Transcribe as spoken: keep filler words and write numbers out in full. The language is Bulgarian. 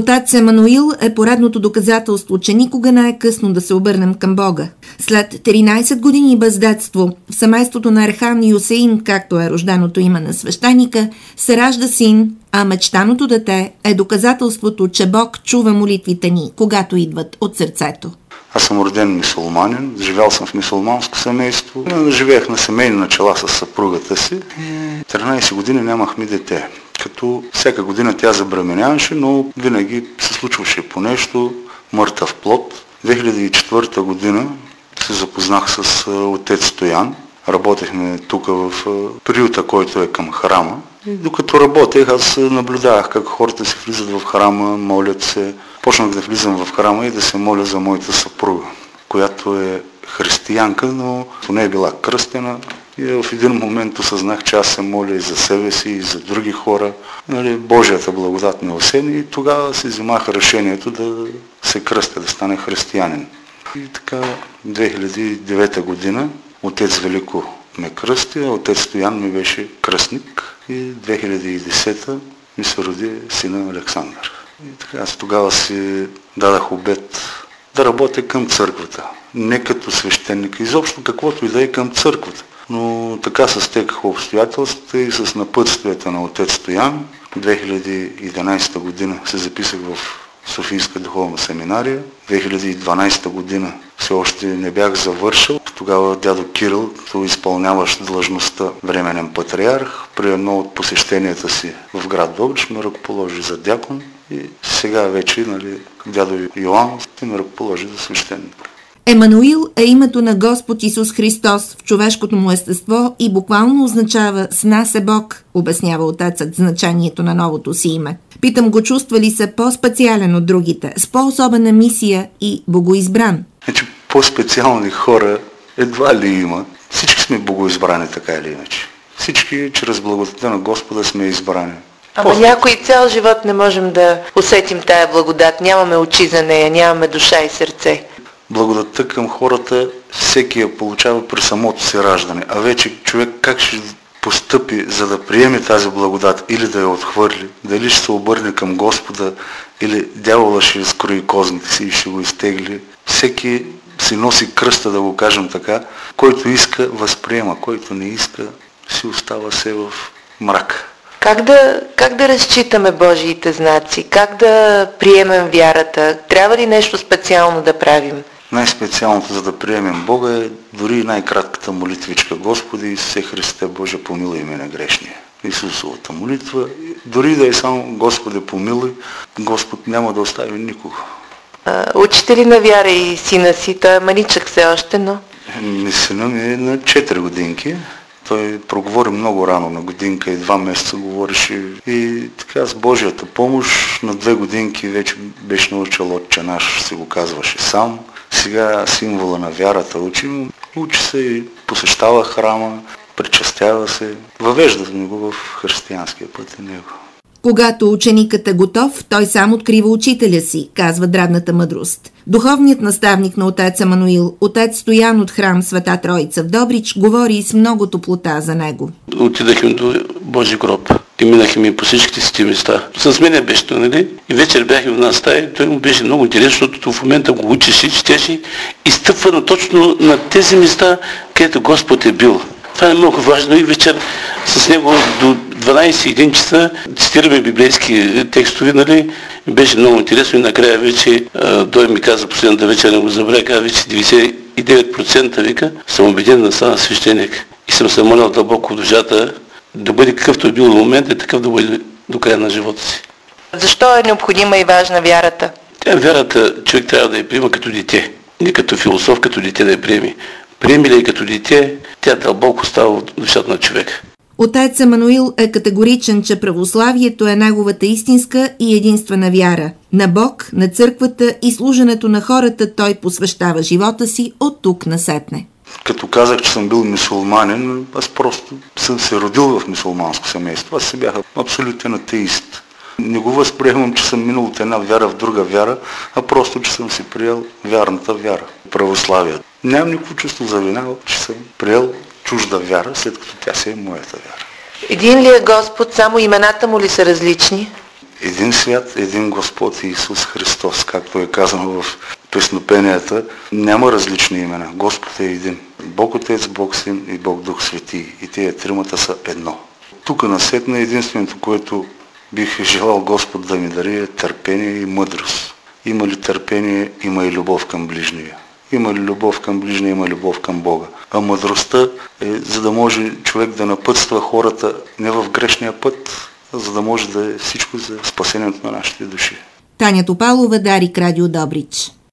Отец Емануил е поредното доказателство, че никога не е късно да се обърнем към Бога. След тринайсет години бездетство в семейството на Ерхан Юсеин, както е рожденото име на свещеника, се ражда син, а мечтаното дете е доказателството, че Бог чува молитвите ни, когато идват от сърцето. Аз съм роден мюсюлманин, живял съм в мюсюлманско семейство. Живеех на семейни начала с съпругата си. тринайсет години нямахме дете. Като всяка година тя забременяваше, но винаги се случваше по нещо, мъртъв плод. две хиляди и четвърта година се запознах с отец Стоян. Работехме тук в приюта, който е към храма. И докато работех, аз наблюдавах как хората си влизат в храма, молят се. Почнах да влизам в храма и да се моля за моята съпруга, която е християнка, но не е била кръстена. И в един момент осъзнах, че аз се моля и за себе си, и за други хора. Нали, Божията благодат ме осени и тогава си взимах решението да се кръстя, да стане християнин. И така, две хиляди и девета година отец Велико ме кръсти, а отец Стоян ми беше кръстник и две хиляди и десета ми се роди сина Александър. И така, аз тогава си дадах обет да работя към църквата, не като свещеник, изобщо каквото и да е към църквата. Но така се стекаха обстоятелствата и с напътствията на отец Стоян. две хиляди и единайсета година се записах в Софийска духовна семинария. две хиляди и дванайсета година все още не бях завършил. Тогава дядо Кирил, като изпълняващ длъжността временен патриарх, при едно от посещенията си в град Добрич ме ръкоположи за дякон и сега вече, нали, дядо Йоан ме ръкоположи за свещеник. Емануил е името на Господ Исус Христос в човешкото му естество и буквално означава «с нас е Бог», обяснява отецът значението на новото си име. Питам го, чувства ли се по-специален от другите, с по-особена мисия и богоизбран? Значи, по-специални хора едва ли има. Всички сме богоизбрани, така или иначе. Всички чрез благодата на Господа сме избрани. Ама някой цял живот не можем да усетим тая благодат. Нямаме очи за нея, нямаме душа и сърце. Благодатта към хората всеки я получава при самото си раждане. А вече човек как ще постъпи, за да приеме тази благодат или да я отхвърли, дали ще се обърне към Господа или дявола ще скрои козните си и ще го изтегли. Всеки си носи кръста, да го кажем така. Който иска, възприема. Който не иска, си остава се в мрак. Как да, как да разчитаме Божиите знаци? Как да приемем вярата? Трябва ли нещо специално да правим? Най-специалното, за да приемем Бога, е дори и най-кратката молитвичка. Господи Исусе Христе, Боже, помилуй мене грешния. Исусовата молитва, дори да е само Господи помилуй, Господ няма да остави никого. А, учите ли на вяра и сина си? Той е маничък все още, но... Не, сина ми е на четири годинки. Той проговори много рано, на годинка и два месеца говореше. И така с Божията помощ на две годинки вече беше научил Отче наш, се го казваше сам. Сега символа на вярата учи, учи се и посещава храма, причастява се, въвежда го в християнския път и него. Когато ученикът е готов, той сам открива учителя си, казва древната мъдрост. Духовният наставник на отец Емануил, отец Стоян от храм Света Троица в Добрич, говори с много топлота за него. Отидахме до Божи гроб и минахме по всичките си места. С мене беше, нали? И вечер бяхме в една стая и той му беше много интересно, защото в момента го учеше, четеше и стъпва точно на тези места, където Господ е бил. Това е много важно и вечер с него до дванайсет и един часа цитираме библейски текстове, нали? Беше много интересно и накрая вече той ми каза последната вечер, не го забравя, каза вече деветдесет и девет процента вика, съм убеден да стана свещеник. И съм се молил дълбоко в душата да бъде какъвто е бил в момента и такъв да бъде до края на живота си. Защо е необходима и важна вярата? Тя вярата човек трябва да я приема като дете, не като философ, като дете да я приеми. Приеми ли като дете, тя дълбоко става в душата на човека. Отец Емануил е категоричен, че православието е неговата истинска и единствена вяра. На Бог, на църквата и служенето на хората той посвещава живота си от тук насетне. Като казах, че съм бил мюсюлманин, аз просто съм се родил в мюсюлманско семейство. Аз се бях абсолютен атеист. Не го възприемам, че съм минал от една вяра в друга вяра, а просто, че съм си приел вярната вяра, православието. Нямам никакво чувство за вина, че съм приел чужда вяра, след като тя си е моята вяра. Един ли е Господ, само имената му ли са различни? един свят, един Господ Исус Христос, както е казано в песнопенията, няма различни имена. Господ е един. Бог Отец, Бог Син и Бог Дух Свети. И тия тримата са едно. Тук насетне единственото, което бих желал Господ да ми дари, е търпение и мъдрост. Има ли търпение, има и любов към ближния. Има ли любов към ближния, има любов към Бога. А мъдростта е, за да може човек да напътства хората не в грешния път, а за да може да е всичко за спасението на нашите души. Таня Топалова, Дарик, Радио Добрич.